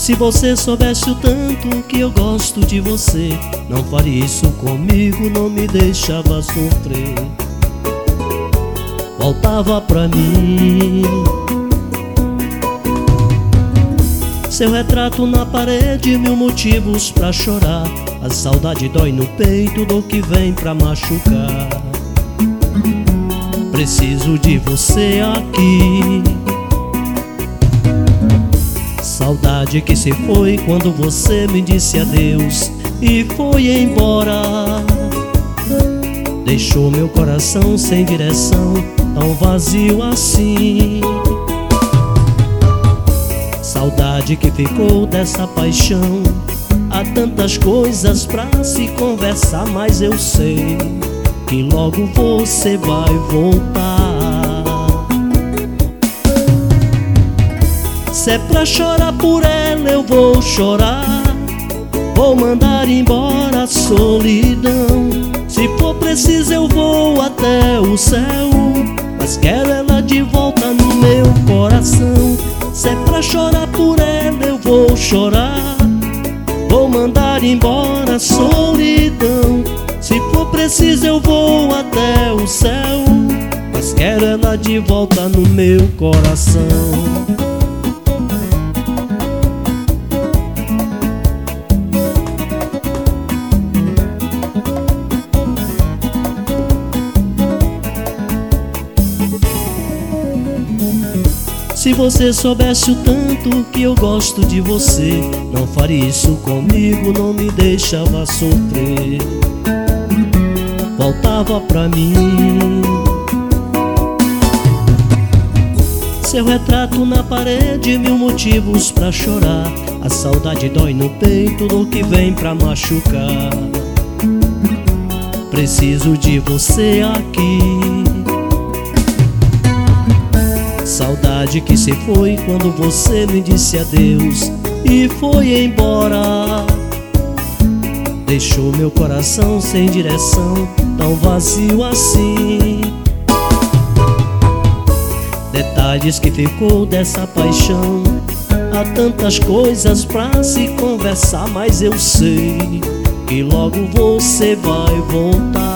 Se você soubesse o tanto que eu gosto de você, não faria isso comigo, não me deixava sofrer. Voltava pra mim. Seu retrato na parede, mil motivos pra chorar. A saudade dói no peito do que vem pra machucar. Preciso de você aqui. Saudade que se foi quando você me disse adeus e foi embora. Deixou meu coração sem direção, tão vazio assim. Saudade que ficou dessa paixão. Há tantas coisas pra se conversar, mas eu sei que logo você vai voltar. Se é pra chorar por ela, eu vou chorar. Vou mandar embora a solidão. Se for preciso eu vou até o céu, mas quero ela de volta no meu coração. Se é pra chorar por ela, eu vou chorar. Vou mandar embora a solidão. Se for preciso eu vou até o céu, mas quero ela de volta no meu coração. Se você soubesse o tanto que eu gosto de você, não faria isso comigo, não me deixava sofrer. Voltava pra mim. Seu retrato na parede, mil motivos pra chorar. A saudade dói no peito do que vem pra machucar. Preciso de você aqui. Saudade que se foi quando você me disse adeus e foi embora. Deixou meu coração sem direção, tão vazio assim. Detalhes que ficou dessa paixão. Há tantas coisas pra se conversar, mas eu sei que logo você vai voltar.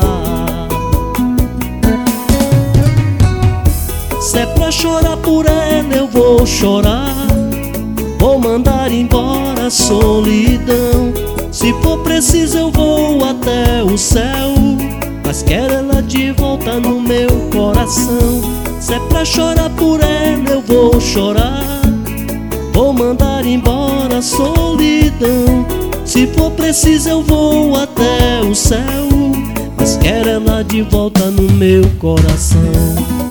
Se é pra chorar por ela, eu vou chorar. Vou mandar embora a solidão. Se for preciso eu vou até o céu, mas quero ela de volta no meu coração. Se é pra chorar por ela, eu vou chorar. Vou mandar embora a solidão. Se for preciso eu vou até o céu, mas quero ela de volta no meu coração.